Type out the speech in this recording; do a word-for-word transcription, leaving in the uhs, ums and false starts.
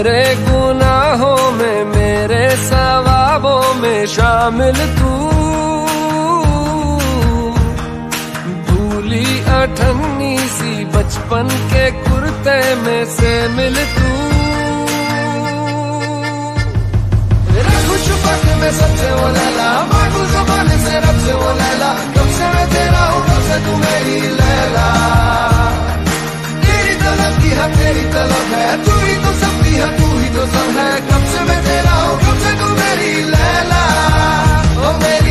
मेरे गुनाहों में मेरे सवाबों में शामिल तू, भूली अठन्नी सी बचपन के कुर्ते में से मिल तू। खुशबक में सबसे वो लैला, मांगू ज़बान से रब से वो लैला, कब से मैं तेरा हूँ कब से तू मेरी लैला। तेरी तलब की है तेरी तलब है, तू ही तो सब की है तू ही तो सब है, कब से मैं तेरा हूँ कब से तू मेरी लैला। ओ मेरी